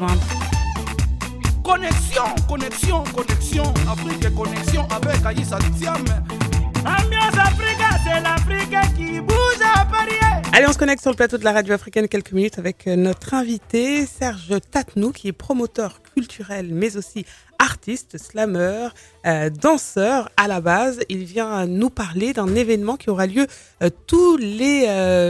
rejoindre. Connexion Afrique, connexion avec Aïssa Thiam. Ambiance Afrique, c'est l'Afrique qui bouge à Paris. Allez, on se connecte sur le plateau de la radio africaine quelques minutes avec notre invité Serge Tatnou, qui est promoteur culturel mais aussi artiste, slammer, danseur à la base. Il vient nous parler d'un événement qui aura lieu tous les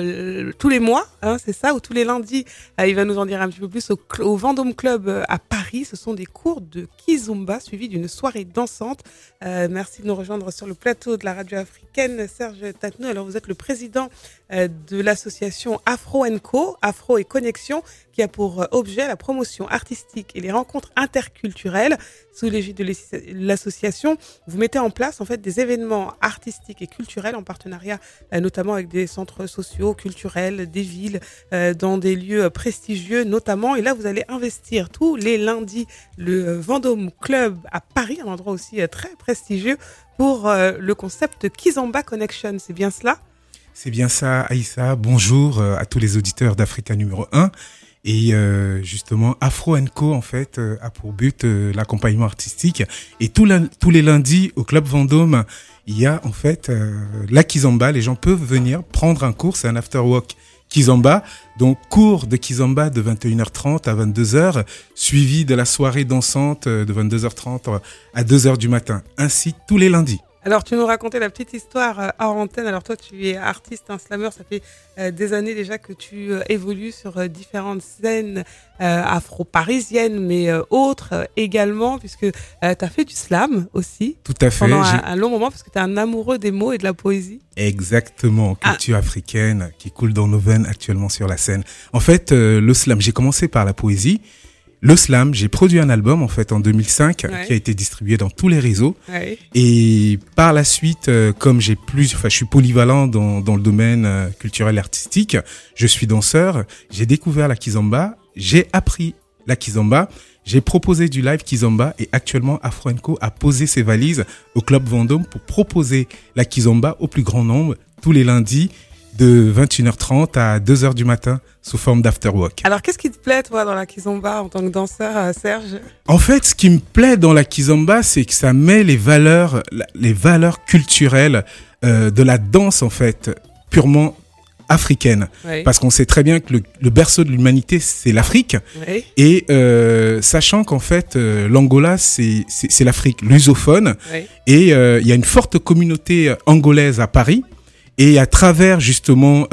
mois, hein, c'est ça, ou tous les lundis. Il va nous en dire un petit peu plus au Vendôme Club à Paris. Ce sont des cours de kizomba suivis d'une soirée dansante. Merci de nous rejoindre sur le plateau de la radio africaine, Serge Tatnou. Alors, vous êtes le président de l'association Afro & Co, Afro et Connexion, qui a pour objet la promotion artistique et les rencontres interculturelles. Sous l'égide de l'association, vous mettez en place en fait des événements artistiques et culturels en partenariat notamment avec des centres sociaux, culturels, des villes, dans des lieux prestigieux notamment. Et là, vous allez investir tous les lundis le Vendôme Club à Paris, un endroit aussi très prestigieux, pour le concept Kizomba Connection. C'est bien cela ? C'est bien ça, Aïssa. Bonjour à tous les auditeurs d'Africa numéro 1. Et justement, Afro & Co, en fait, a pour but l'accompagnement artistique. Et tous les lundis, au Club Vendôme, il y a en fait la kizomba. Les gens peuvent venir prendre un cours, c'est un after-work kizomba. Donc, cours de kizomba de 21h30 à 22h, suivi de la soirée dansante de 22h30 à 2h du matin. Ainsi, tous les lundis. Alors, tu nous racontais la petite histoire hors antenne. Alors, toi, tu es artiste, un slammer. Ça fait des années déjà que tu évolues sur différentes scènes afro-parisiennes, mais autres également, puisque tu as fait du slam aussi. Tout à fait. Pendant un long moment, parce que tu es un amoureux des mots et de la poésie. Exactement. Culture africaine qui coule dans nos veines actuellement sur la scène. En fait, le slam, j'ai commencé par la poésie. Le slam, j'ai produit un album en fait en 2005 qui a été distribué dans tous les réseaux. Ouais. Et par la suite, comme je suis polyvalent dans le domaine culturel et artistique, je suis danseur, j'ai découvert la kizomba, j'ai appris la kizomba, j'ai proposé du live kizomba et actuellement Afro & Co a posé ses valises au Club Vendôme pour proposer la kizomba au plus grand nombre tous les lundis de 21h30 à 2h du matin sous forme d'afterwork. Alors, qu'est-ce qui te plaît, toi, dans la kizomba en tant que danseur, Serge ? En fait, ce qui me plaît dans la kizomba, c'est que ça met les valeurs culturelles de la danse, en fait, purement africaine. Oui. Parce qu'on sait très bien que le berceau de l'humanité, c'est l'Afrique. Oui. Et sachant qu'en fait, l'Angola, c'est l'Afrique lusophone. Oui. Et il y a une forte communauté angolaise à Paris. Et à travers justement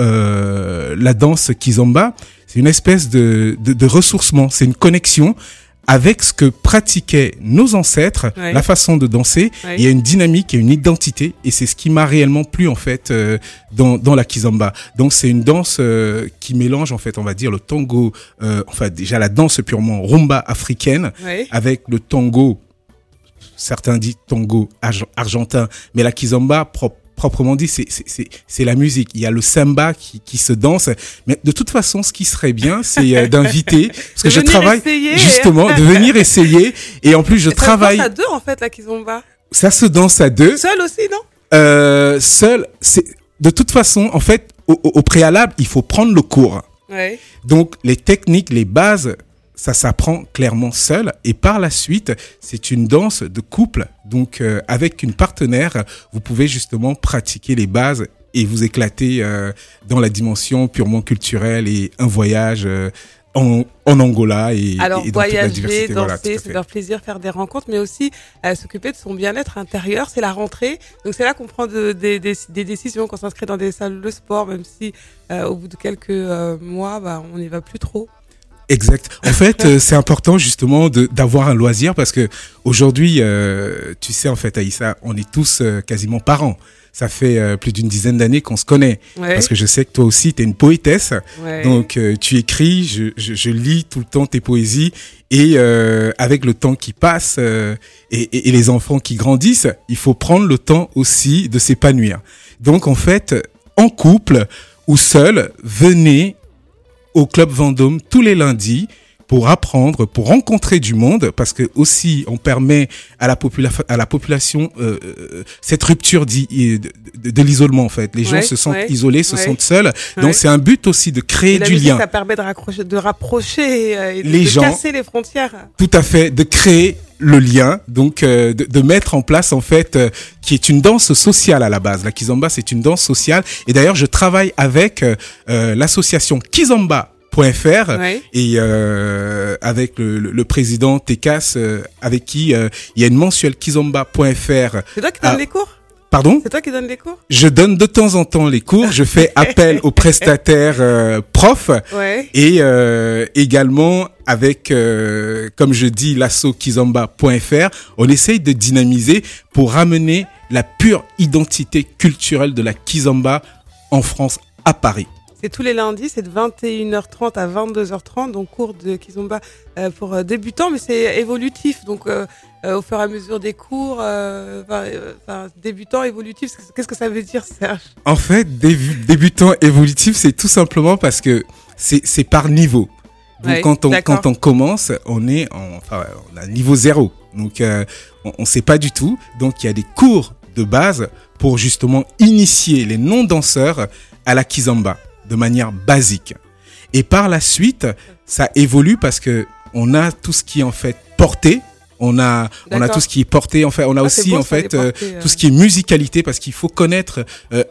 la danse kizomba, c'est une espèce de ressourcement, c'est une connexion avec ce que pratiquaient nos ancêtres, oui. La façon de danser. Oui. Il y a une dynamique et une identité, et c'est ce qui m'a réellement plu en fait dans la kizomba. Donc c'est une danse qui mélange en fait, on va dire le tango, déjà la danse purement rumba africaine, oui. Avec le tango, certains disent tango argentin, mais la kizomba proprement dit, c'est la musique. Il y a le samba qui se danse. Mais de toute façon, ce qui serait bien, c'est d'inviter, parce que je travaille justement, de venir essayer. Et en plus, je travaille. Ça se danse à deux, en fait, la kizomba. Ça se danse à deux. Seul aussi, non? Seul, de toute façon, en fait, au préalable, il faut prendre le cours. Ouais. Donc, les techniques, les bases, ça s'apprend clairement seul, et par la suite, c'est une danse de couple. Donc, avec une partenaire, vous pouvez justement pratiquer les bases et vous éclater dans la dimension purement culturelle et un voyage en Angola et dans toute la diversité. Alors, voyager, danser, c'est leur plaisir, faire des rencontres, mais aussi s'occuper de son bien-être intérieur. C'est la rentrée, donc c'est là qu'on prend des décisions, qu'on s'inscrit dans des salles de sport, même si au bout de quelques mois, on n'y va plus trop. Exact. En fait, c'est important justement d'avoir un loisir parce que aujourd'hui, tu sais en fait, Aïssa, on est tous quasiment parents. Ça fait plus d'une dizaine d'années qu'on se connaît. Ouais. Parce que je sais que toi aussi, tu es une poétesse. Ouais. Donc, tu écris, je lis tout le temps tes poésies. Et avec le temps qui passe et les enfants qui grandissent, il faut prendre le temps aussi de s'épanouir. Donc, en fait, en couple ou seul, venez au Club Vendôme tous les lundis pour apprendre, pour rencontrer du monde, parce que aussi on permet à la population cette rupture de l'isolement en fait. Les gens se sentent isolés, se sentent seuls. Donc c'est un but aussi de créer du lien. Ça permet de rapprocher et les gens, casser les frontières. Tout à fait, de créer le lien, donc de mettre en place en fait qui est une danse sociale à la base. La kizomba, c'est une danse sociale, et d'ailleurs je travaille avec l'association kizomba.fr et avec le président Tekas avec qui il y a une mensuelle kizomba.fr. C'est toi qui donnes les cours? Pardon? C'est toi qui donnes les cours? Je donne de temps en temps les cours. Je fais appel aux prestataires profs et également avec, comme je dis, l'asso kizomba.fr. On essaye de dynamiser pour ramener la pure identité culturelle de la kizomba en France, à Paris. C'est tous les lundis, c'est de 21h30 à 22h30, donc cours de kizomba pour débutants, mais c'est évolutif, donc au fur et à mesure des cours, débutant évolutif, qu'est-ce que ça veut dire, Serge? En fait, débutant évolutif, c'est tout simplement parce que c'est par niveau. Donc quand on commence, on a niveau 0. Donc on sait pas du tout. Donc il y a des cours de base pour justement initier les non-danseurs à la kizomba de manière basique. Et par la suite, ça évolue parce que on a tout ce qui est en fait porté. On a tout ce qui est porté, en fait, on a aussi en fait tout ce qui est musicalité, parce qu'il faut connaître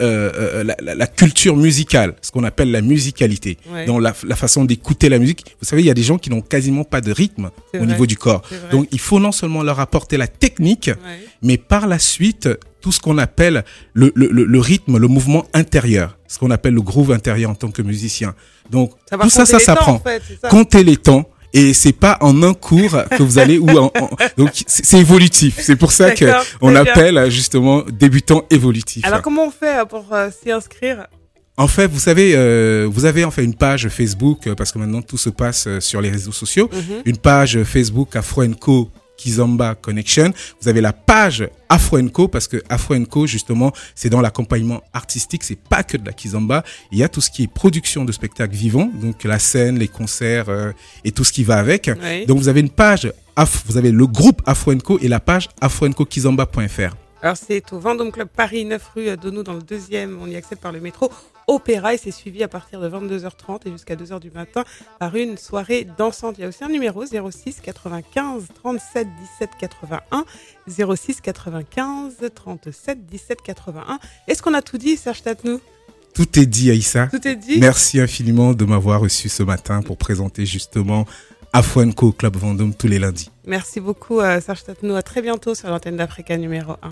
la culture musicale, ce qu'on appelle la musicalité, dans la façon d'écouter la musique. Vous savez, il y a des gens qui n'ont quasiment pas de rythme au niveau du corps. Donc il faut non seulement leur apporter la technique, mais par la suite tout ce qu'on appelle le rythme, le mouvement intérieur, ce qu'on appelle le groove intérieur en tant que musicien. Donc tout ça s'apprend. En fait, compter les temps. Et c'est pas en un cours que vous allez donc c'est évolutif. C'est pour ça que on appelle justement débutant évolutif. Alors comment on fait pour s'y inscrire? En fait, vous savez, vous avez en fait une page Facebook parce que maintenant tout se passe sur les réseaux sociaux. Une page Facebook Afro & Co Kizomba Connection. Vous avez la page Afro & Co parce que Afro & Co justement c'est dans l'accompagnement artistique, c'est pas que de la kizomba, il y a tout ce qui est production de spectacles vivants, donc la scène, les concerts et tout ce qui va avec. Donc vous avez une page, vous avez le groupe Afro & Co et la page afro&co-kizomba.fr. Alors c'est au Vendôme Club Paris 9 rue Donou dans le 2e, on y accède par le métro Opéra et c'est suivi à partir de 22h30 et jusqu'à 2h du matin par une soirée dansante. Il y a aussi un numéro 06 95 37 17 81 06 95 37 17 81. Est-ce qu'on a tout dit, Serge Tatnou? Tout est dit, Aïssa. Tout est dit. Merci infiniment de m'avoir reçu ce matin pour présenter justement Afro & Co au Club Vendôme tous les lundis. Merci beaucoup, Serge Tatnou. À très bientôt sur l'antenne d'Africa numéro 1.